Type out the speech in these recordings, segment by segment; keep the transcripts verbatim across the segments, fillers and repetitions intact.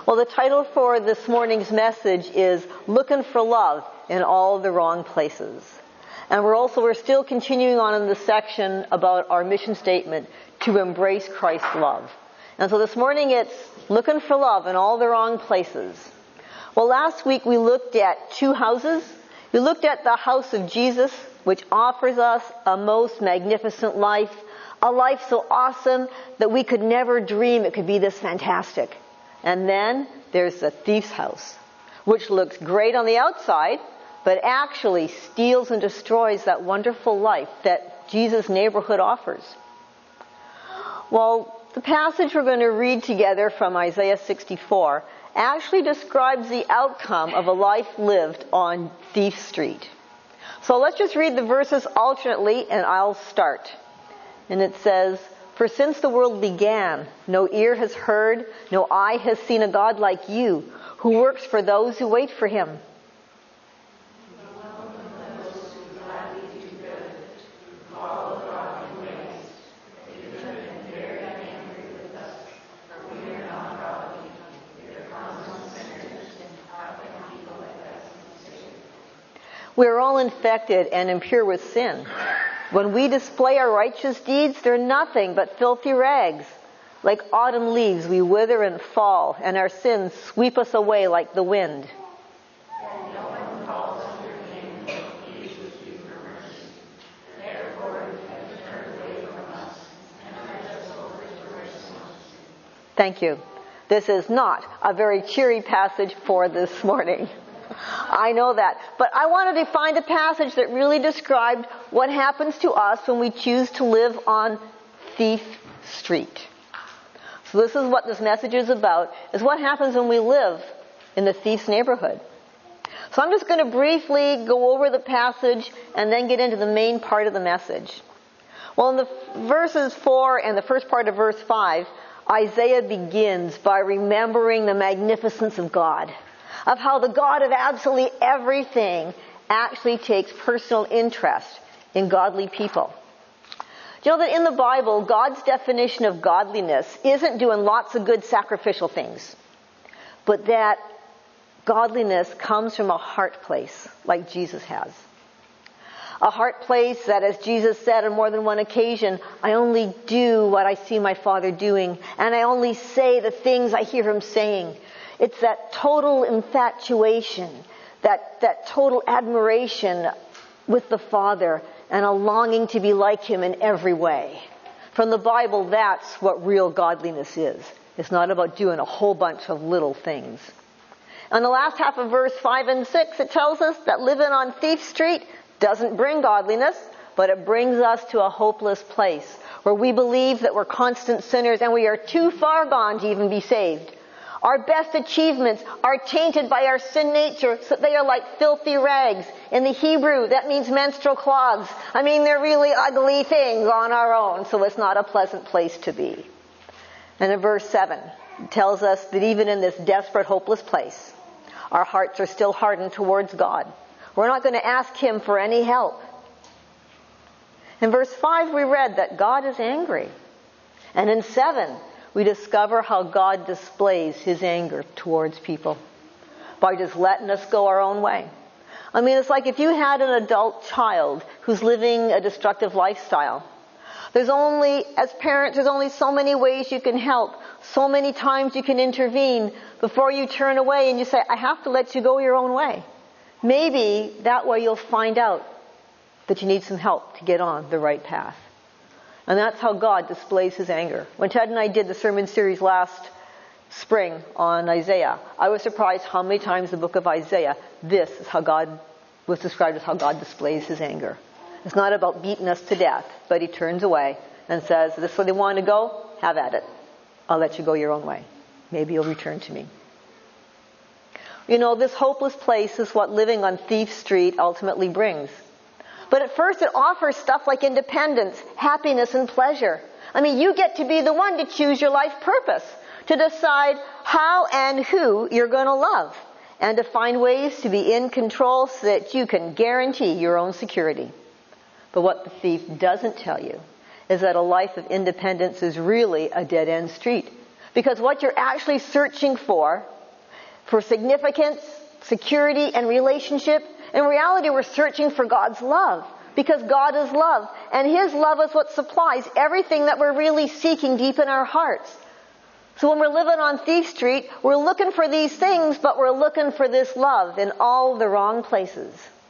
Well, the title for this morning's message is Looking for Love in All the Wrong Places. And we're also, we're still continuing on in the section about our mission statement to embrace Christ's love. And so this morning it's looking for love in all the wrong places. Well, last week we looked at two houses. We looked at the house of Jesus, which offers us a most magnificent life, a life so awesome that we could never dream it could be this fantastic. And then there's the thief's house, which looks great on the outside, but actually steals and destroys that wonderful life that Jesus' neighborhood offers. Well, the passage we're going to read together from Isaiah sixty-four actually describes the outcome of a life lived on Thief Street. So let's just read the verses alternately, and I'll start. And it says, "For since the world began, no ear has heard, no eye has seen a God like you, who works for those who wait for him." We are all infected and impure with sin. When we display our righteous deeds, they're nothing but filthy rags. Like autumn leaves, we wither and fall, and our sins sweep us away like the wind. Thank you. This is not a very cheery passage for this morning. I know that. But I wanted to find a passage that really described what happens to us when we choose to live on Thief Street. So this is what this message is about, is what happens when we live in the thief's neighborhood. So I'm just going to briefly go over the passage and then get into the main part of the message. Well, in the verses four and the first part of verse five, Isaiah begins by remembering the magnificence of God, of how the God of absolutely everything actually takes personal interest in godly people. Do you know that in the Bible, God's definition of godliness isn't doing lots of good sacrificial things, but that godliness comes from a heart place like Jesus has. A heart place that, as Jesus said on more than one occasion, I only do what I see my Father doing, and I only say the things I hear him saying. It's that total infatuation, that, that total admiration with the Father, and a longing to be like him in every way. From the Bible, that's what real godliness is. It's not about doing a whole bunch of little things. On the last half of verse five and six, it tells us that living on Thief Street doesn't bring godliness, but it brings us to a hopeless place where we believe that we're constant sinners and we are too far gone to even be saved. Our best achievements are tainted by our sin nature, so they are like filthy rags. In the Hebrew, that means menstrual cloths. I mean, they're really ugly things on our own, so it's not a pleasant place to be. And in verse seven, it tells us that even in this desperate, hopeless place, our hearts are still hardened towards God. We're not going to ask him for any help. In verse five, we read that God is angry. And in seven, we discover how God displays his anger towards people by just letting us go our own way. I mean, it's like if you had an adult child who's living a destructive lifestyle. There's only, as parents, there's only so many ways you can help, so many times you can intervene before you turn away and you say, I have to let you go your own way. Maybe that way you'll find out that you need some help to get on the right path. And that's how God displays his anger. When Ted and I did the sermon series last spring on Isaiah, I was surprised how many times in the book of Isaiah, this is how God was described as how God displays his anger. It's not about beating us to death, but he turns away and says, this is where they want to go, have at it. I'll let you go your own way. Maybe you'll return to me. You know, this hopeless place is what living on Thief Street ultimately brings. But at first it offers stuff like independence, happiness, and pleasure. I mean, you get to be the one to choose your life purpose, to decide how and who you're going to love, and to find ways to be in control so that you can guarantee your own security. But what the thief doesn't tell you is that a life of independence is really a dead-end street. Because what you're actually searching for, for significance, security, and relationship, in reality we're searching for God's love. Because God is love. And His love is what supplies everything that we're really seeking deep in our hearts. So when we're living on Thief Street, we're looking for these things, but we're looking for this love in all the wrong places.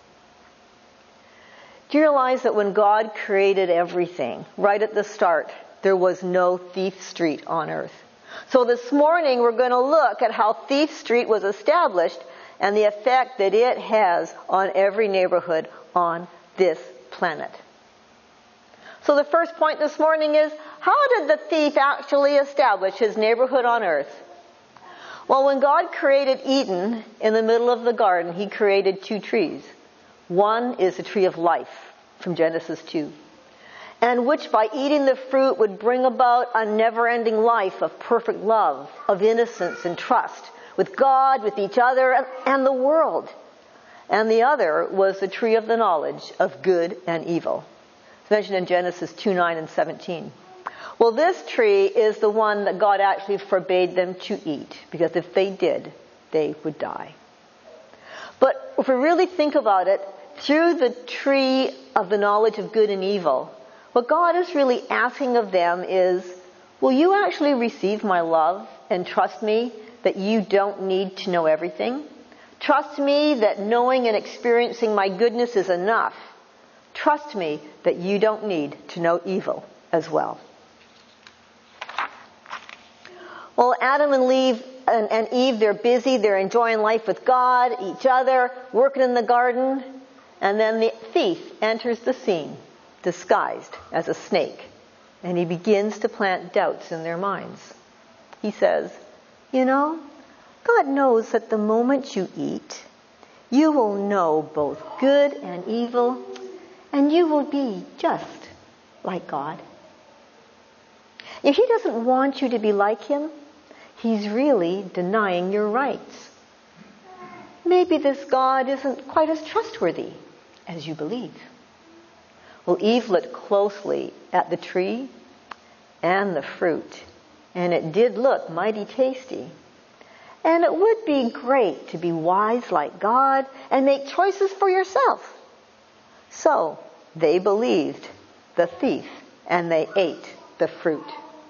Do you realize that when God created everything, right at the start, there was no Thief Street on earth? So this morning we're going to look at how Thief Street was established and the effect that it has on every neighborhood on this planet. So the first point this morning is, how did the thief actually establish his neighborhood on earth? Well, when God created Eden in the middle of the garden, He created two trees. One is the tree of life from Genesis two, and which by eating the fruit would bring about a never-ending life of perfect love, of innocence and trust with God, with each other, and the world. And the other was the tree of the knowledge of good and evil. It's mentioned in Genesis two, nine and seventeen. Well, this tree is the one that God actually forbade them to eat, because if they did, they would die. But if we really think about it, through the tree of the knowledge of good and evil, what God is really asking of them is, will you actually receive my love and trust me that you don't need to know everything? Trust me that knowing and experiencing my goodness is enough. Trust me that you don't need to know evil as well. Well, Adam and Eve, and, and Eve, they're busy, they're enjoying life with God, each other, working in the garden, and then the thief enters the scene, disguised as a snake, and he begins to plant doubts in their minds. He says, you know, God knows that the moment you eat, you will know both good and evil, and you will be just like God. If He doesn't want you to be like Him, He's really denying your rights. Maybe this God isn't quite as trustworthy as you believe. Well, Eve looked closely at the tree and the fruit, and it did look mighty tasty. And it would be great to be wise like God and make choices for yourself. So they believed the thief and they ate the fruit.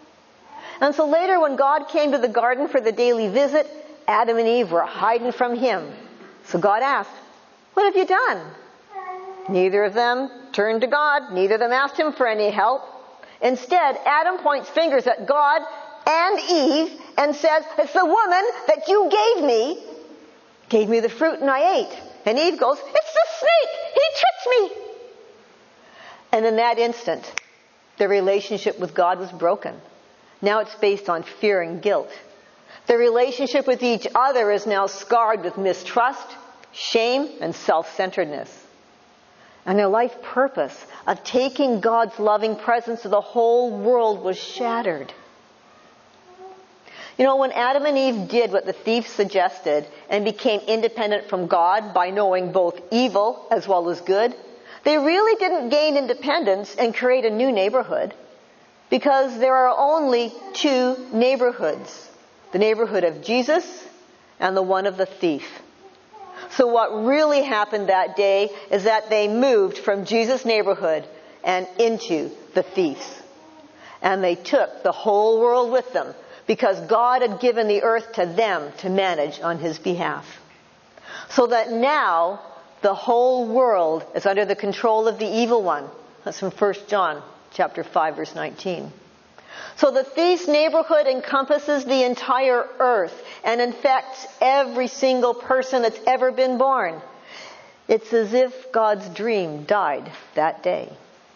And so later when God came to the garden for the daily visit, Adam and Eve were hiding from Him. So God asked, what have you done? Neither of them turned to God. Neither of them asked Him for any help. Instead, Adam points fingers at God and Eve and says, it's the woman that you gave me, gave me the fruit and I ate. And Eve goes, it's the snake, he tricked me. And in that instant, their relationship with God was broken. Now it's based on fear and guilt. Their relationship with each other is now scarred with mistrust, shame, and self-centeredness. And their life purpose of taking God's loving presence to the whole world was shattered. You know, when Adam and Eve did what the thief suggested and became independent from God by knowing both evil as well as good, they really didn't gain independence and create a new neighborhood, because there are only two neighborhoods, the neighborhood of Jesus and the one of the thief. So what really happened that day is that they moved from Jesus' neighborhood and into the thief's. And they took the whole world with them, because God had given the earth to them to manage on His behalf. So that now the whole world is under the control of the evil one. That's from First John chapter five, verse nineteen. So the thief's neighborhood encompasses the entire earth and infects every single person that's ever been born. It's as if God's dream died that day.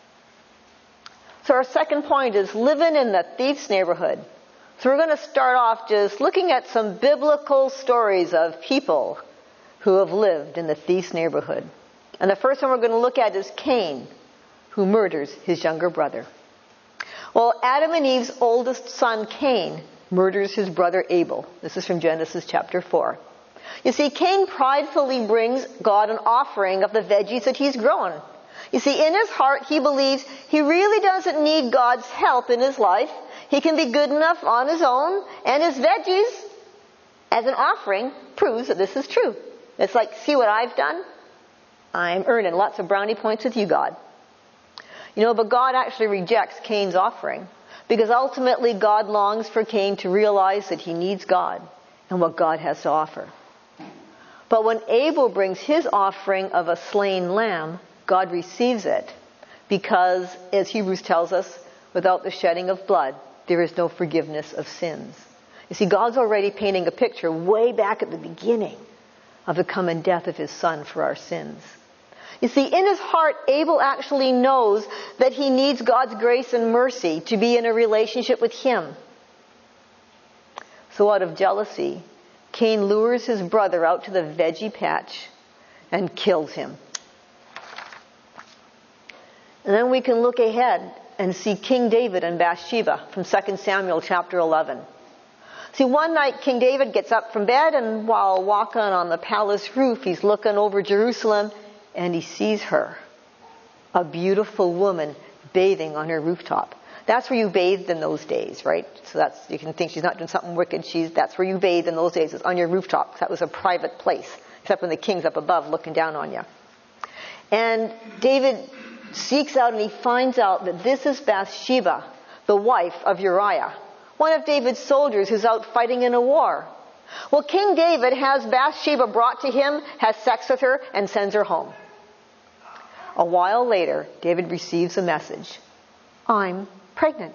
So our second point is living in the thief's neighborhood. So we're going to start off just looking at some biblical stories of people who have lived in the thief's neighborhood. And the first one we're going to look at is Cain, who murders his younger brother. Well, Adam and Eve's oldest son, Cain, murders his brother Abel. This is from Genesis chapter four. You see, Cain pridefully brings God an offering of the veggies that he's grown. You see, in his heart, he believes he really doesn't need God's help in his life. He can be good enough on his own, and his veggies, as an offering, proves that this is true. It's like, see what I've done? I'm earning lots of brownie points with you, God. You know, but God actually rejects Cain's offering, because ultimately God longs for Cain to realize that he needs God and what God has to offer. But when Abel brings his offering of a slain lamb, God receives it, because, as Hebrews tells us, without the shedding of blood, there is no forgiveness of sins. You see, God's already painting a picture way back at the beginning of the coming death of his son for our sins. You see, in his heart, Abel actually knows that he needs God's grace and mercy to be in a relationship with him. So out of jealousy, Cain lures his brother out to the veggie patch and kills him. And then we can look ahead and see King David and Bathsheba from Second Samuel chapter eleven. See, one night King David gets up from bed, and while walking on the palace roof, he's looking over Jerusalem, and he sees her, a beautiful woman bathing on her rooftop. That's where you bathed in those days, right? So that's, you can think she's not doing something wicked. She's, that's where you bathed in those days. It's on your rooftop. That was a private place, except when the king's up above looking down on you. And David seeks out and he finds out that this is Bathsheba, the wife of Uriah, one of David's soldiers who's out fighting in a war. Well, King David has Bathsheba brought to him, has sex with her, and sends her home. A while later, David receives a message. I'm pregnant.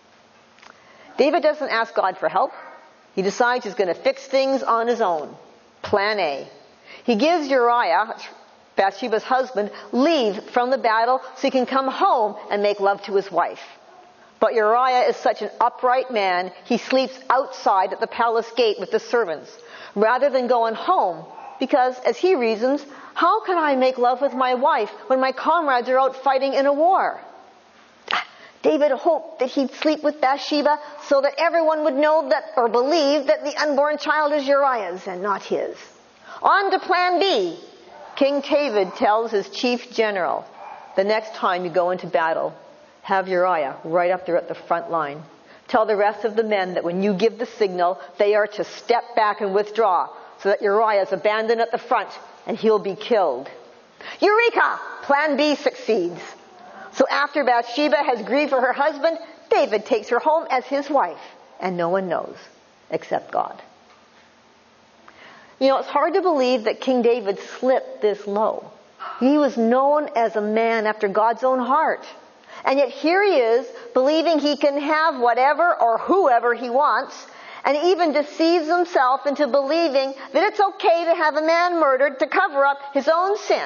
David doesn't ask God for help. He decides he's going to fix things on his own. Plan A. He gives Uriah, Bathsheba's husband, leave from the battle so he can come home and make love to his wife. But Uriah is such an upright man, he sleeps outside at the palace gate with the servants, rather than going home, because, as he reasons, how can I make love with my wife when my comrades are out fighting in a war? David hoped that he'd sleep with Bathsheba so that everyone would know that, or believe that the unborn child is Uriah's and not his. On to plan B. King David tells his chief general, the next time you go into battle, have Uriah right up there at the front line. Tell the rest of the men that when you give the signal, they are to step back and withdraw, so that Uriah is abandoned at the front and he'll be killed. Eureka! Plan B succeeds. So after Bathsheba has grieved for her husband, David takes her home as his wife, and no one knows except God. You know, it's hard to believe that King David slipped this low. He was known as a man after God's own heart. And yet here he is, believing he can have whatever or whoever he wants, and even deceives himself into believing that it's okay to have a man murdered to cover up his own sin.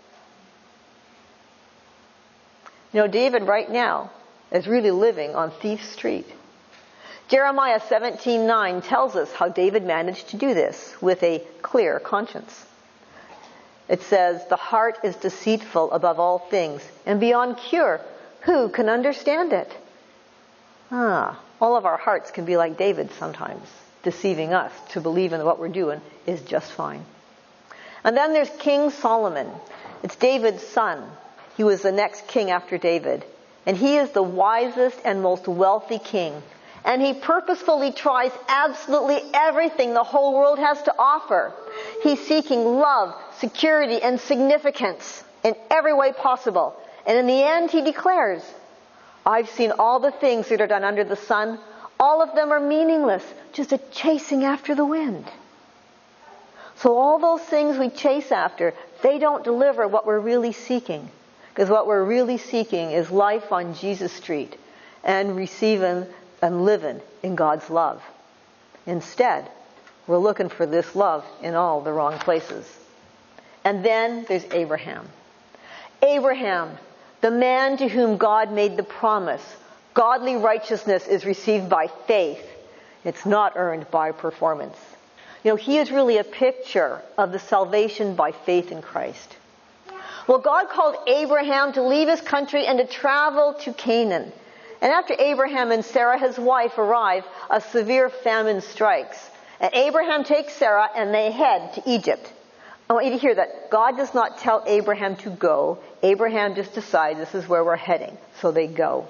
You know, David right now is really living on Thief Street. Jeremiah seventeen nine tells us how David managed to do this with a clear conscience. It says, the heart is deceitful above all things and beyond cure. Who can understand it? Ah, all of our hearts can be like David sometimes, deceiving us to believe in what we're doing is just fine. And then there's King Solomon. It's David's son. He was the next king after David. And he is the wisest and most wealthy king. And he purposefully tries absolutely everything the whole world has to offer. He's seeking love, security, and significance in every way possible. And in the end, he declares, I've seen all the things that are done under the sun. All of them are meaningless, just a chasing after the wind. So all those things we chase after, they don't deliver what we're really seeking. Because what we're really seeking is life on Jesus Street and receiving and living in God's love. Instead, we're looking for this love in all the wrong places. And then there's Abraham. Abraham, the man to whom God made the promise. Godly righteousness is received by faith. It's not earned by performance. You know, he is really a picture of the salvation by faith in Christ. Well, God called Abraham to leave his country and to travel to Canaan. And after Abraham and Sarah, his wife, arrive, a severe famine strikes. And Abraham takes Sarah and they head to Egypt. I want you to hear that. God does not tell Abraham to go. Abraham just decides this is where we're heading. So they go.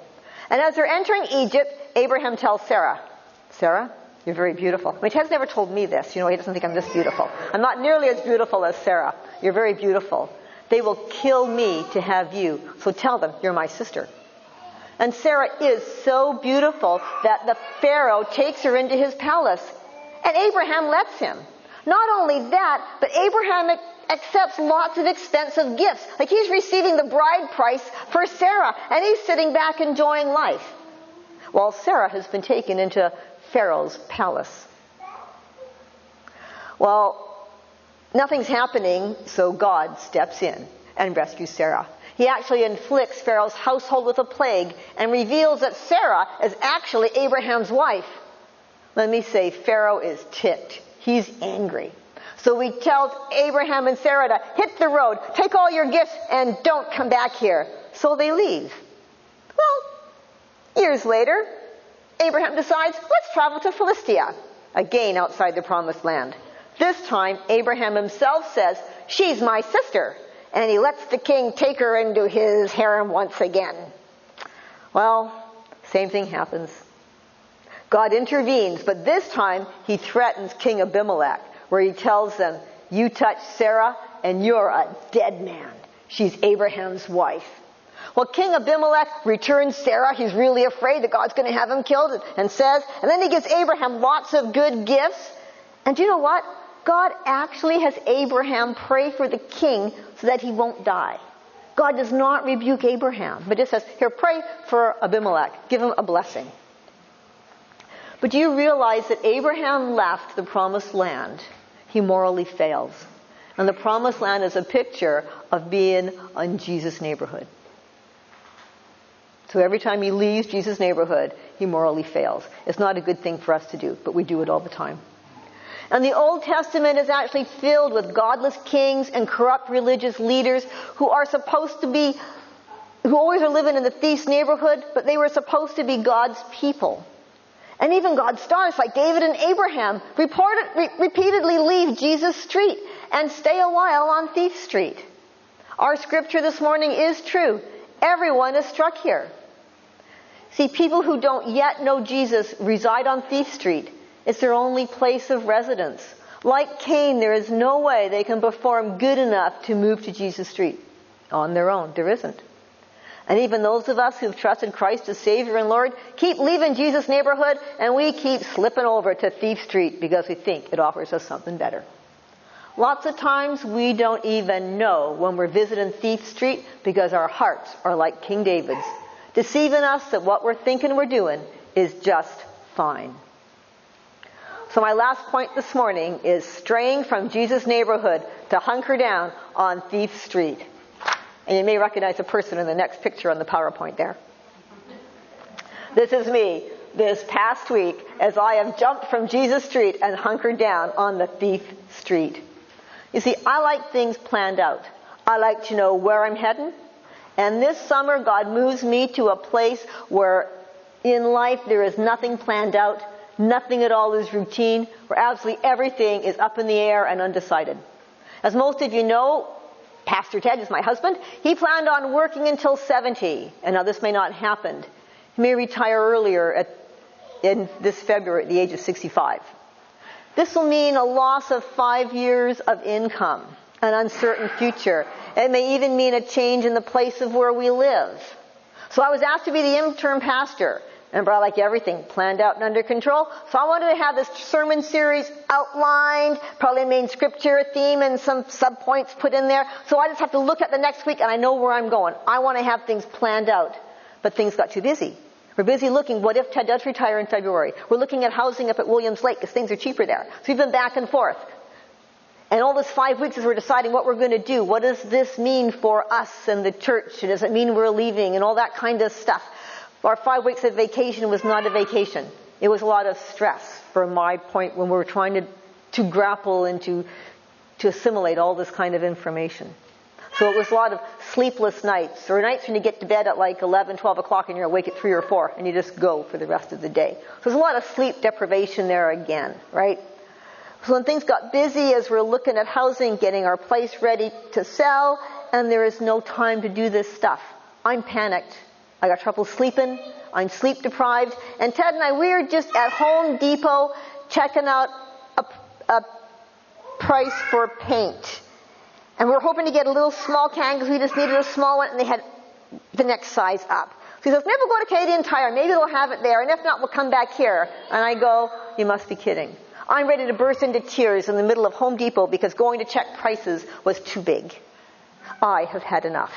And as they're entering Egypt, Abraham tells Sarah, Sarah, you're very beautiful. I mean, Ted's never told me this. You know, he doesn't think I'm this beautiful. I'm not nearly as beautiful as Sarah. You're very beautiful. They will kill me to have you. So tell them you're my sister. And Sarah is so beautiful that the Pharaoh takes her into his palace. And Abraham lets him. Not only that, but Abraham accepts lots of expensive gifts. Like he's receiving the bride price for Sarah, and he's sitting back enjoying life. While Sarah has been taken into Pharaoh's palace. Well, nothing's happening, so God steps in and rescues Sarah. He actually inflicts Pharaoh's household with a plague and reveals that Sarah is actually Abraham's wife. Let me say, Pharaoh is ticked. He's angry. So he tells Abraham and Sarah to hit the road, take all your gifts, and don't come back here. So they leave. Well, years later, Abraham decides, let's travel to Philistia, again outside the promised land. This time, Abraham himself says, she's my sister. And he lets the king take her into his harem once again. Well, same thing happens. God intervenes, but this time he threatens King Abimelech, where he tells them, you touch Sarah and you're a dead man. She's Abraham's wife. Well, King Abimelech returns Sarah. He's really afraid that God's going to have him killed, and says, and then he gives Abraham lots of good gifts. And do you know what? God actually has Abraham pray for the king so that he won't die. God does not rebuke Abraham, but just says, here, pray for Abimelech. Give him a blessing. But do you realize that Abraham left the promised land? He morally fails. And the promised land is a picture of being in Jesus' neighborhood. So every time he leaves Jesus' neighborhood, he morally fails. It's not a good thing for us to do, but we do it all the time. And the Old Testament is actually filled with godless kings and corrupt religious leaders who are supposed to be, who always are living in the thief's neighborhood, but they were supposed to be God's people. And even God's stars, like David and Abraham, reported, re- repeatedly leave Jesus Street and stay a while on Thief Street. Our scripture this morning is true. Everyone is struck here. See, people who don't yet know Jesus reside on Thief Street. It's their only place of residence. Like Cain, there is no way they can perform good enough to move to Jesus Street on their own. There isn't. And even those of us who've trusted Christ as Savior and Lord keep leaving Jesus' neighborhood, and we keep slipping over to Thief Street because we think it offers us something better. Lots of times we don't even know when we're visiting Thief Street because our hearts are like King David's, deceiving us that what we're thinking we're doing is just fine. So my last point this morning is straying from Jesus' neighborhood to hunker down on Thief Street. And you may recognize a person in the next picture on the PowerPoint there. This is me this past week as I have jumped from Jesus Street and hunkered down on the Thief Street. You see, I like things planned out. I like to know where I'm heading. And this summer, God moves me to a place where in life there is nothing planned out. Nothing at all is routine, where absolutely everything is up in the air and undecided. As most of you know, Pastor Ted is my husband. He planned on working until seventy. And now this may not happen. He may retire earlier at, in this February at the age of sixty-five. This will mean a loss of five years of income, an uncertain future. It may even mean a change in the place of where we live. So I was asked to be the interim pastor. And I like everything planned out and under control. So I wanted to have this sermon series outlined, probably a main scripture, a theme, and some sub-points put in there. So I just have to look at the next week and I know where I'm going. I want to have things planned out. But things got too busy. We're busy looking, what if Ted does retire in February? We're looking at housing up at Williams Lake because things are cheaper there. So we've been back and forth. And all this five weeks as we're deciding what we're going to do. What does this mean for us and the church? Does it mean we're leaving? And all that kind of stuff. Our five weeks of vacation was not a vacation. It was a lot of stress from my point when we were trying to, to grapple and to, to assimilate all this kind of information. So it was a lot of sleepless nights, or nights when you get to bed at like eleven, twelve o'clock and you're awake at three or four and you just go for the rest of the day. So there's a lot of sleep deprivation there again, right? So when things got busy as we're looking at housing, getting our place ready to sell, and there is no time to do this stuff, I'm panicked. I got trouble sleeping. I'm sleep deprived. And Ted and I, we were just at Home Depot checking out a, a price for paint. And we were hoping to get a little small can because we just needed a small one, and they had the next size up. So he says, maybe we'll go to Canadian Tire. Maybe they'll have it there. And if not, we'll come back here. And I go, you must be kidding. I'm ready to burst into tears in the middle of Home Depot because going to check prices was too big. I have had enough.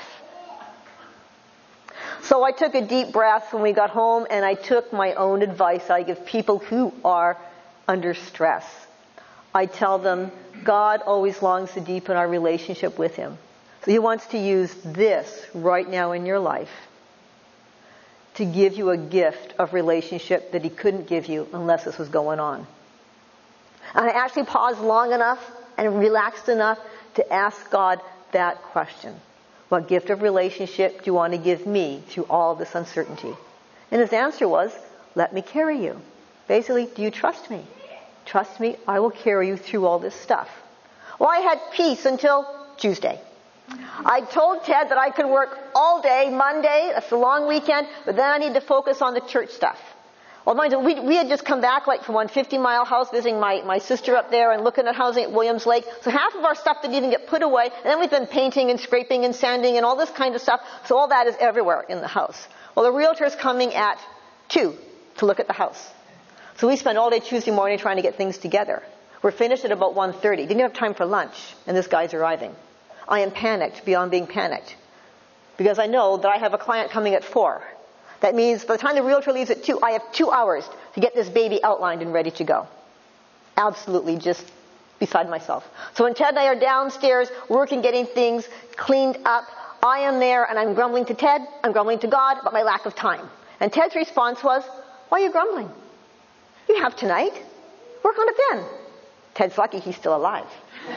So I took a deep breath when we got home, and I took my own advice I give people who are under stress. I tell them, God always longs to deepen our relationship with Him. So He wants to use this right now in your life to give you a gift of relationship that He couldn't give you unless this was going on. And I actually paused long enough and relaxed enough to ask God that question. What gift of relationship do you want to give me through all this uncertainty? And His answer was, let me carry you. Basically, do you trust me? Trust me, I will carry you through all this stuff. Well, I had peace until Tuesday. I told Ted that I could work all day, Monday, that's a long weekend, but then I need to focus on the church stuff. Well, mind you, we, we had just come back like from one fifty mile house visiting my, my sister up there and looking at housing at Williams Lake. So half of our stuff didn't even get put away. And then we've been painting and scraping and sanding and all this kind of stuff. So all that is everywhere in the house. Well, the realtor's coming at two to look at the house. So we spent all day Tuesday morning trying to get things together. We're finished at about one thirty. Didn't have time for lunch, and this guy's arriving. I am panicked beyond being panicked because I know that I have a client coming at four. That means by the time the realtor leaves at two, I have two hours to get this baby outlined and ready to go. Absolutely just beside myself. So when Ted and I are downstairs working, getting things cleaned up, I am there and I'm grumbling to Ted, I'm grumbling to God about my lack of time. And Ted's response was, why are you grumbling? You have tonight. Work on it then. Ted's lucky he's still alive.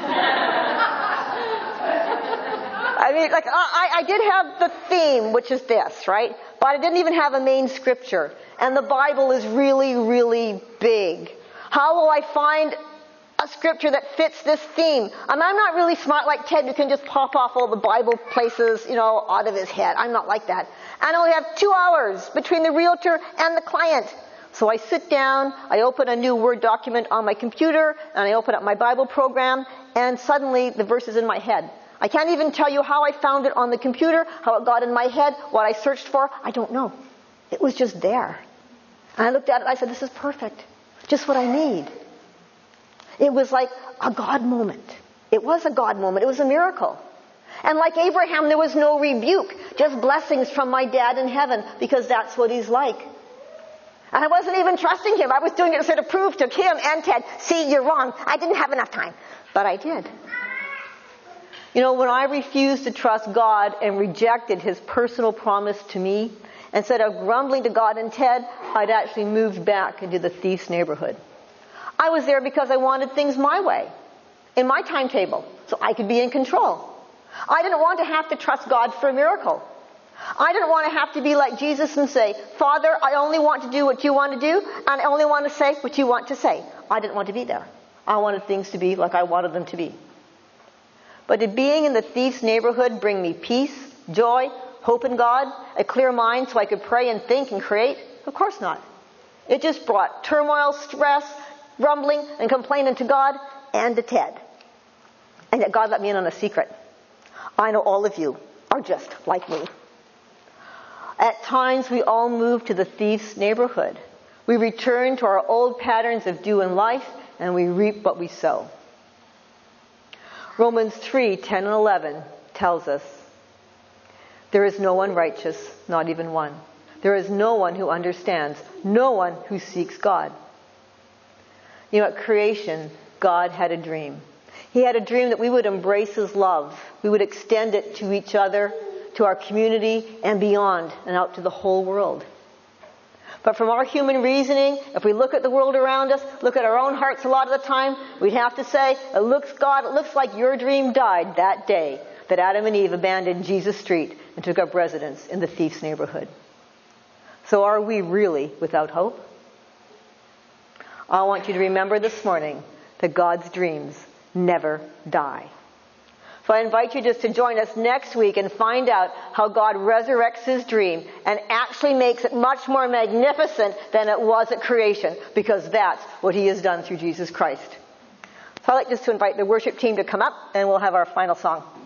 I mean, like, I, I did have the theme, which is this, right? But I didn't even have a main scripture. And the Bible is really, really big. How will I find a scripture that fits this theme? I mean, I'm not really smart like Ted who can just pop off all the Bible places, you know, out of his head. I'm not like that. And I only have two hours between the realtor and the client. So I sit down, I open a new Word document on my computer, and I open up my Bible program, and suddenly the verse is in my head. I can't even tell you how I found it on the computer, how it got in my head, what I searched for. I don't know. It was just there. And I looked at it and I said, this is perfect. Just what I need. It was like a God moment. It was a God moment. It was a miracle. And like Abraham, there was no rebuke, just blessings from my dad in heaven, because that's what He's like. And I wasn't even trusting Him. I was doing it to sort of prove to Kim and Ted, see, you're wrong. I didn't have enough time. But I did. You know, when I refused to trust God and rejected His personal promise to me, instead of grumbling to God and Ted, I'd actually moved back into the thief's neighborhood. I was there because I wanted things my way, in my timetable, so I could be in control. I didn't want to have to trust God for a miracle. I didn't want to have to be like Jesus and say, Father, I only want to do what you want to do, and I only want to say what you want to say. I didn't want to be there. I wanted things to be like I wanted them to be. But did being in the thief's neighborhood bring me peace, joy, hope in God, a clear mind so I could pray and think and create? Of course not. It just brought turmoil, stress, grumbling, and complaining to God and to Ted. And yet God let me in on a secret. I know all of you are just like me. At times we all move to the thief's neighborhood. We return to our old patterns of doing life, and we reap what we sow. Romans three, ten and eleven tells us, there is no one righteous, not even one. There is no one who understands, no one who seeks God. You know, at creation, God had a dream. He had a dream that we would embrace His love. We would extend it to each other, to our community, and beyond, and out to the whole world. But from our human reasoning, if we look at the world around us, look at our own hearts a lot of the time, we'd have to say, it looks, God, it looks like your dream died that day that Adam and Eve abandoned Jesus Street and took up residence in the thief's neighborhood. So are we really without hope? I want you to remember this morning that God's dreams never die. So I invite you just to join us next week and find out how God resurrects his dream and actually makes it much more magnificent than it was at creation, because that's what he has done through Jesus Christ. So I'd like just to invite the worship team to come up, and we'll have our final song.